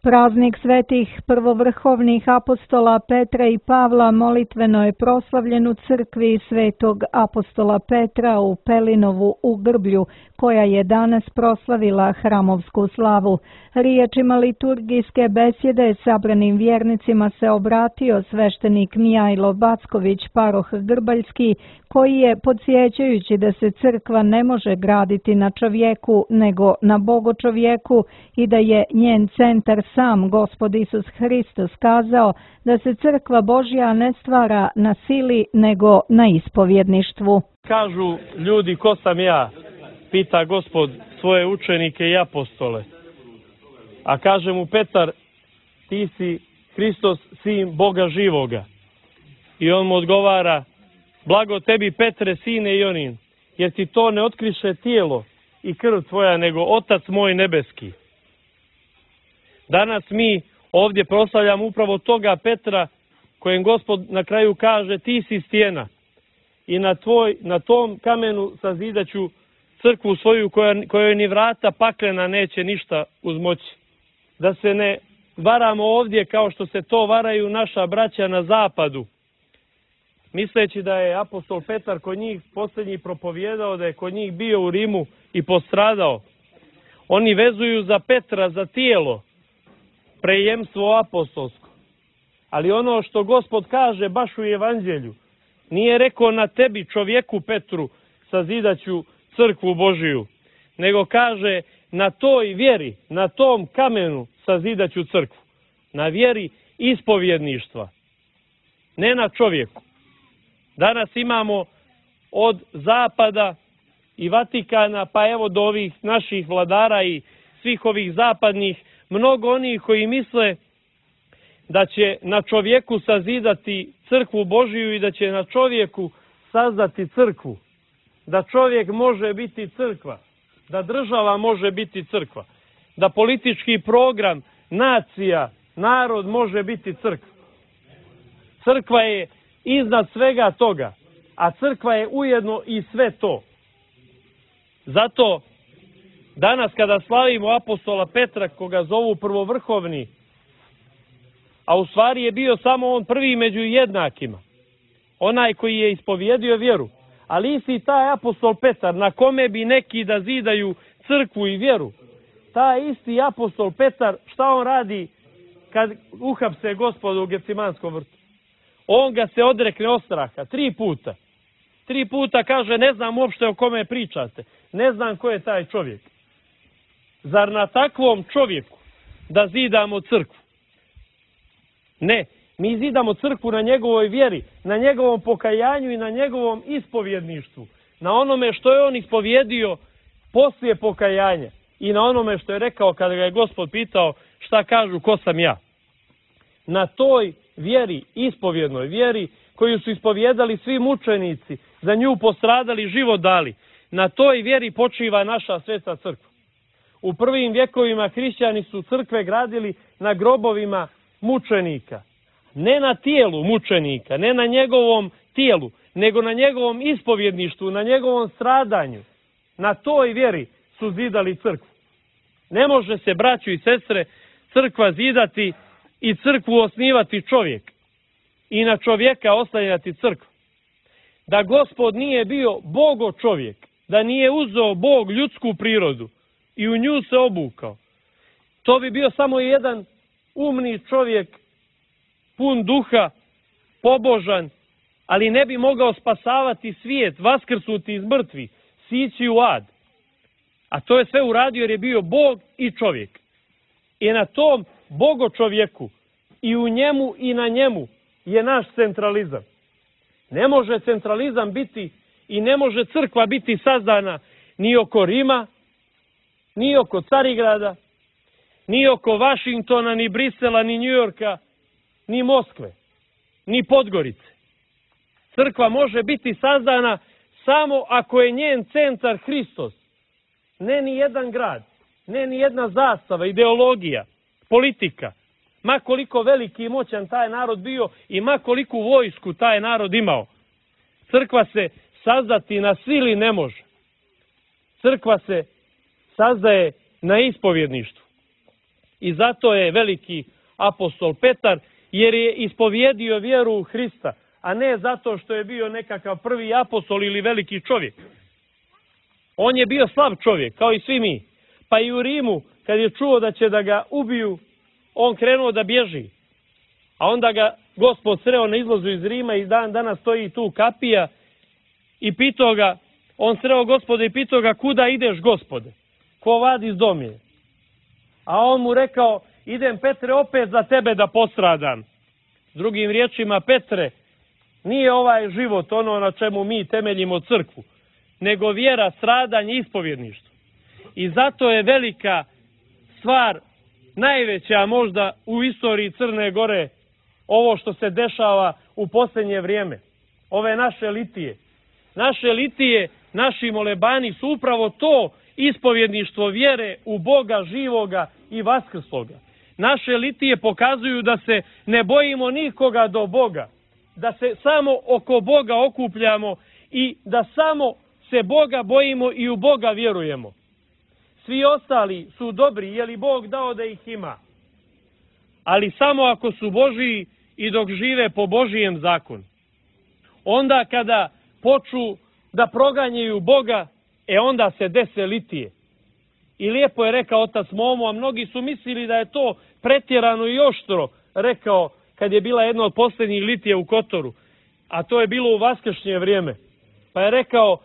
Praznik svetih prvovrhovnih apostola Petra i Pavla molitveno je proslavljen u crkvi svetog apostola Petra u Pelinovu u Grblju, koja je danas proslavila hramovsku slavu. Riječima liturgijske besjede sabranim vjernicima se obratio sveštenik Mijajlo Backović, paroh Grbaljski, koji je, podsjećajući da se crkva ne može graditi na čovjeku, nego na bogočovjeku i da je njen centar sam Gospod Isus Hristos, kazao da se crkva Božja ne stvara na sili, nego na ispovjedništvu. Kažu ljudi, ko sam ja? Pita Gospod svoje učenike i apostole. A kaže mu Petar, ti si Hristos, sin Boga živoga. I on mu odgovara, blago tebi Petre, sine Jonin, jer ti to ne otkriše tijelo i krv tvoja, nego Otac moj nebeski. Danas mi ovdje proslavljamo upravo toga Petra, kojem Gospod na kraju kaže, ti si stijena i na tom kamenu sazidaću crkvu svoju, kojoj ni vrata paklena neće ništa uzmoći. Da se ne varamo ovdje kao što se to varaju naša braća na zapadu, misleći da je apostol Petar kod njih posljednji propovjedao, da je kod njih bio u Rimu i postradao. Oni vezuju za Petra, za tijelo, prejemstvo apostolsko. Ali ono što Gospod kaže baš u evanđelju, nije rekao na tebi, čovjeku Petru, sazidaću crkvu Božiju, nego kaže na toj vjeri, na tom kamenu sazidaću crkvu. Na vjeri ispovjedništva, ne na čovjeku. Danas imamo od Zapada i Vatikana, pa evo do ovih naših vladara i svih ovih zapadnih, mnogo onih koji misle da će na čovjeku sazidati crkvu Božiju i da će na čovjeku sazdati crkvu. Da čovjek može biti crkva, da država može biti crkva, da politički program, nacija, narod može biti crkva. Crkva je iznad svega toga, a crkva je ujedno i sve to. Zato danas kada slavimo apostola Petra, koga zovu prvovrhovni, a u stvari je bio samo on prvi među jednakima, onaj koji je ispovjedio vjeru, ali isti taj apostol Petar, na kome bi neki da zidaju crkvu i vjeru, taj isti apostol Petar, šta on radi kad uhapse Gospoda u Gecimanskom vrtu? On ga se odrekne od straha 3 puta. 3 puta kaže, ne znam uopšte o kome pričate, ne znam ko je taj čovjek. Zar na takvom čovjeku da zidamo crkvu? Ne, mi zidamo crkvu na njegovoj vjeri, na njegovom pokajanju i na njegovom ispovjedništvu. Na onome što je on ispovjedio poslije pokajanja i na onome što je rekao kada ga je Gospod pitao šta kažu ko sam ja. Na toj vjeri, ispovjednoj vjeri koju su ispovjedali svi mučenici, za nju postradali, život dali, na toj vjeri počiva naša sveta crkva. U prvim vjekovima hrišćani su crkve gradili na grobovima mučenika. Ne na tijelu mučenika, ne na njegovom tijelu, nego na njegovom ispovjedništvu, na njegovom stradanju. Na toj vjeri su zidali crkvu. Ne može se, braćo i sestre, crkva zidati i crkvu osnivati čovjek i na čovjeka oslanjati crkvu. Da Gospod nije bio Bogo čovjek, da nije uzeo Bog ljudsku prirodu i u nju se obukao, to bi bio samo jedan umni čovjek, pun duha, pobožan, ali ne bi mogao spasavati svijet, vaskrsnuti iz mrtvih, sići u ad. A to je sve uradio jer je bio Bog i čovjek. I na tom Bogo čovjeku i u njemu i na njemu je naš centralizam. Ne može centralizam biti i ne može crkva biti sazdana ni oko Rima, ni oko Carigrada, ni oko Vašingtona, ni Brisela, ni Njujorka, ni Moskve, ni Podgorice. Crkva može biti sazdana samo ako je njen centar Hristos. Ne ni jedan grad, ne ni jedna zastava, ideologija, politika. Ma koliko veliki i moćan taj narod bio i ma koliku vojsku taj narod imao. Crkva se sazdati na sili ne može. Crkva se sazdaje na ispovjedništvu. I zato je veliki apostol Petar, jer je ispovjedio vjeru u Hrista, a ne zato što je bio nekakav prvi apostol ili veliki čovjek. On je bio slab čovjek, kao i svi mi. Pa i u Rimu, kad je čuo da će da ga ubiju, on krenuo da bježi. A onda ga Gospod sreo na izlazu iz Rima i dan danas stoji tu kapija i pitao ga, on sreo Gospoda i pitao ga, kuda ideš, Gospode? Ko vadi iz domije? A on mu rekao, idem, Petre, opet za tebe da postradam. Drugim riječima, Petre, nije ovaj život ono na čemu mi temeljimo crkvu, nego vjera, stradanje i ispovjedništvo. I zato je velika stvar, najveća možda u istoriji Crne Gore, ovo što se dešava u posljednje vrijeme. Ove naše litije. Naše litije, naši molebani su upravo to ispovjedništvo vjere u Boga živoga i vaskrsloga. Naše litije pokazuju da se ne bojimo nikoga do Boga, da se samo oko Boga okupljamo i da samo se Boga bojimo i u Boga vjerujemo. Svi ostali su dobri, je li Bog dao da ih ima? Ali samo ako su Božiji i dok žive po Božijem zakonu. Onda kada počnu da proganjaju Boga, onda se dese litije. I lijepo je rekao otac Momo, a mnogi su mislili da je to pretjerano i oštro rekao kad je bila jedna od posljednjih litije u Kotoru, a to je bilo u vaskršnje vrijeme. Pa je rekao,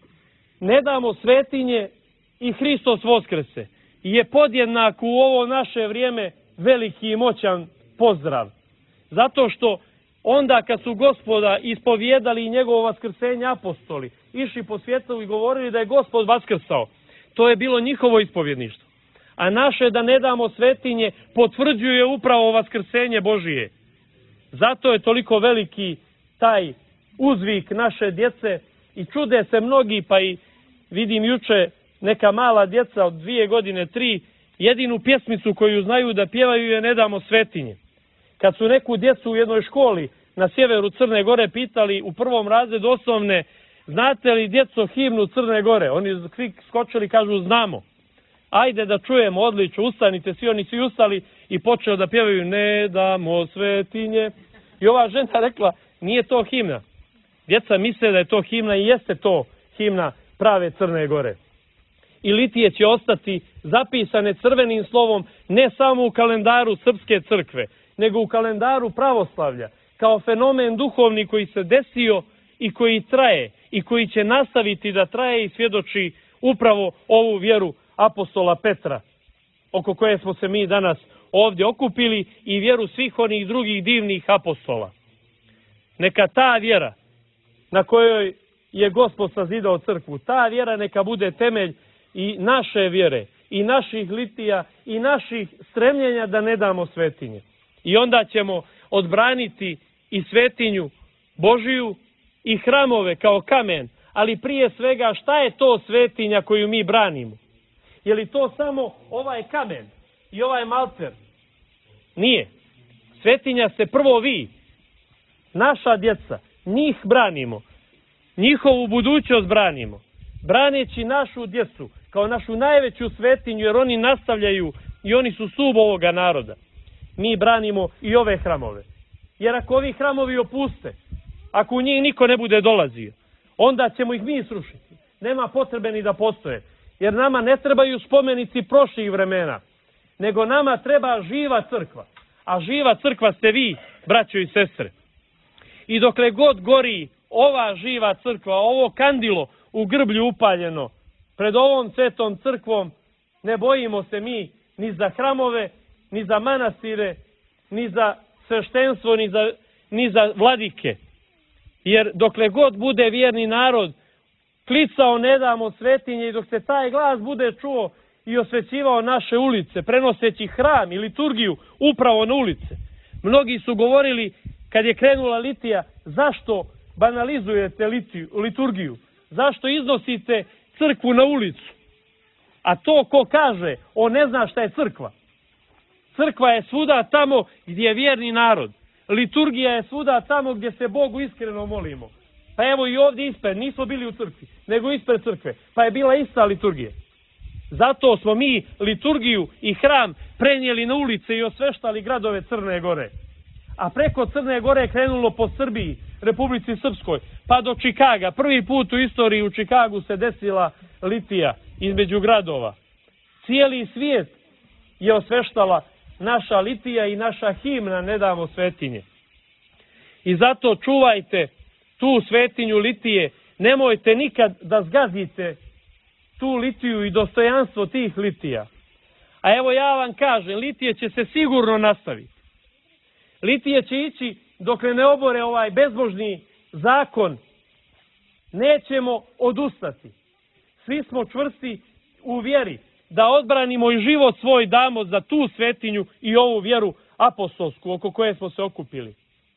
ne damo svetinje i Hristos voskrese. I je podjednak u ovo naše vrijeme veliki i moćan pozdrav. Zato što onda kad su Gospoda ispovjedali njegovo vaskrsenje apostoli, išli po svijetu i govorili da je Gospod vaskrsao, to je bilo njihovo ispovjedništvo. A naše da ne damo svetinje potvrđuje upravo vaskrsenje Božije. Zato je toliko veliki taj uzvik naše djece i čude se mnogi, pa i vidim juče neka mala djeca od 2 godine, 3, jedinu pjesmicu koju znaju da pjevaju je Ne damo svetinje. Kad su neku djecu u jednoj školi na sjeveru Crne Gore pitali u 1. razredu osnovne, znate li djeco himnu Crne Gore? Oni svi skočili, kažu znamo. Ajde da čujemo, odlično, ustanite, svi oni svi ustali i počeli da pjevaju Ne damo svetinje. I ova žena rekla, nije to himna. Djeca misle da je to himna i jeste to himna prave Crne Gore. I litije će ostati zapisane crvenim slovom ne samo u kalendaru Srpske crkve, nego u kalendaru pravoslavlja, kao fenomen duhovni koji se desio i koji traje i koji će nastaviti da traje i svjedoči upravo ovu vjeru apostola Petra, oko koje smo se mi danas ovdje okupili, i vjeru svih onih drugih divnih apostola. Neka ta vjera na kojoj je Gospod sazidao crkvu, ta vjera neka bude temelj i naše vjere, i naših litija, i naših stremljenja da ne damo svetinje. I onda ćemo odbraniti i svetinju Božiju i hramove kao kamen, ali prije svega šta je to svetinja koju mi branimo? Je li to samo ovaj kamen i ovaj malter? Nije. Svetinja se prvo vi, naša djeca, njih branimo, njihovu budućnost branimo, braneći našu djecu kao našu najveću svetinju, jer oni nastavljaju i oni su stup ovoga naroda. Mi branimo i ove hramove. Jer ako ovi hramovi opuste, ako u njih niko ne bude dolazio, onda ćemo ih mi srušiti. Nema potrebe ni da postoje. Jer nama ne trebaju spomenici prošlih vremena, nego nama treba živa crkva. A živa crkva ste vi, braćo i sestre. I dokle god gori ova živa crkva, ovo kandilo u grblju upaljeno, pred ovom svetom crkvom, ne bojimo se mi ni za hramove, ni za manastire, ni za sveštenstvo, ni za vladike. Jer dokle god bude vjerni narod klicao ne damo svetinje, i dok se taj glas bude čuo i osvećivao naše ulice, prenoseći hram i liturgiju upravo na ulice. Mnogi su govorili, kad je krenula litija, zašto banalizujete liturgiju? Zašto iznosite crkvu na ulicu? A to ko kaže, on ne zna šta je crkva. Crkva je svuda tamo gdje je vjerni narod. Liturgija je svuda tamo gdje se Bogu iskreno molimo. Pa evo i ovdje ispred, nismo bili u crkvi, nego ispred crkve. Pa je bila ista liturgija. Zato smo mi liturgiju i hram prenijeli na ulice i osveštali gradove Crne Gore. A preko Crne Gore je krenulo po Srbiji, Republici Srpskoj, pa do Čikaga. Prvi put u istoriji u Čikagu se desila litija između gradova. Cijeli svijet je osveštala naša litija i naša himna Ne damo svetinje. I zato čuvajte tu svetinju litije, nemojte nikad da zgazite tu litiju i dostojanstvo tih litija. A evo ja vam kažem, litije će se sigurno nastaviti. Litije će ići dok ne obore ovaj bezbožni zakon. Nećemo odustati. Svi smo čvrsti u vjeri da odbranimo i život svoj damo za tu svetinju i ovu vjeru apostolsku oko koje smo se okupili.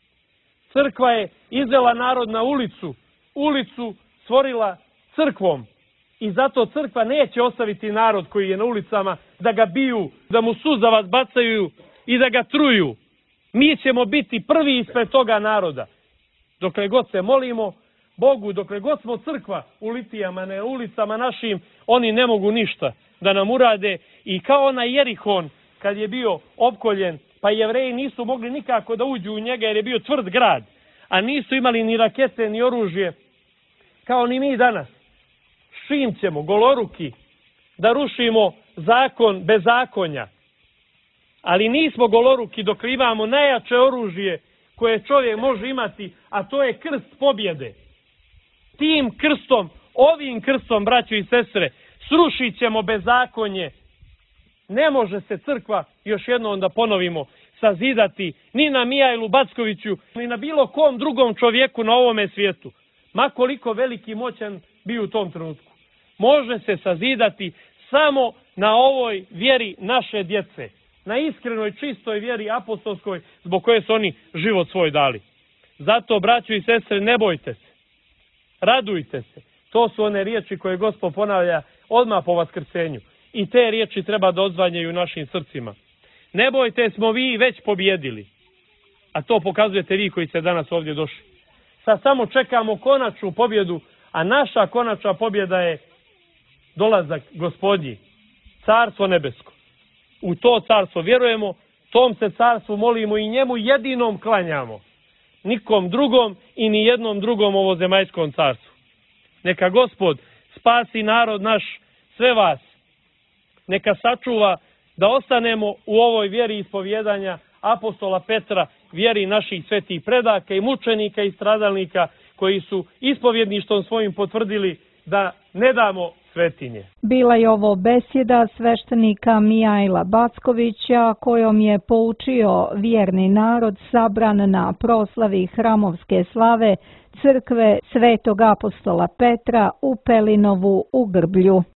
Crkva je izvela narod na ulicu stvorila crkvom. I zato crkva neće ostaviti narod koji je na ulicama da ga biju, da mu suzavac bacaju i da ga truju. Mi ćemo biti prvi ispred toga naroda. Dokle god se molimo Bogu, dokle god smo crkva u litijama, na ulicama našim, oni ne mogu ništa da nam urade. I kao onaj Jerihon, kad je bio opkoljen, pa Jevreji nisu mogli nikako da uđu u njega jer je bio tvrd grad, a nisu imali ni rakete, ni oružje, kao ni mi danas. Čim ćemo, goloruki, da rušimo zakon bezakonja. Ali nismo goloruki dok imamo najjače oružje koje čovjek može imati, a to je krst pobjede. Tim krstom, ovim krstom, braćo i sestre, srušit ćemo bezakonje. Ne može se crkva, još jednom da ponovimo, sazidati ni na Mijailu Backoviću, ni na bilo kom drugom čovjeku na ovome svijetu. Ma koliko veliki moćan bio u tom trenutku. Može se sazidati samo na ovoj vjeri naše djece. Na iskrenoj, čistoj vjeri apostolskoj zbog koje su oni život svoj dali. Zato, braćo i sestre, ne bojte se. Radujte se. To su one riječi koje Gospod ponavlja odmah po vaskrsenju. I te riječi treba da odzvanjaju u našim srcima. Ne bojte, smo vi već pobjedili. A to pokazujete vi koji ste danas ovdje došli. Sad samo čekamo konačnu pobjedu, a naša konačna pobjeda je dolazak Gospodnji, Carstvo nebesko. U to carstvo vjerujemo, tom se carstvu molimo i njemu jedinom klanjamo. Nikom drugom i ni jednom drugom ovozemaljskom carstvu. Neka Gospod spasi narod naš, sve vas. Neka sačuva da ostanemo u ovoj vjeri ispovjedanja apostola Petra, vjeri naših svetih predaka i mučenika i stradalnika koji su ispovjedništvom svojim potvrdili da ne damo svetinje. Bila je ovo besjeda sveštenika Mijaila Backovića kojom je poučio vjerni narod sabran na proslavi hramovske slave crkve Svetog apostola Petra u Pelinovu u Grblju.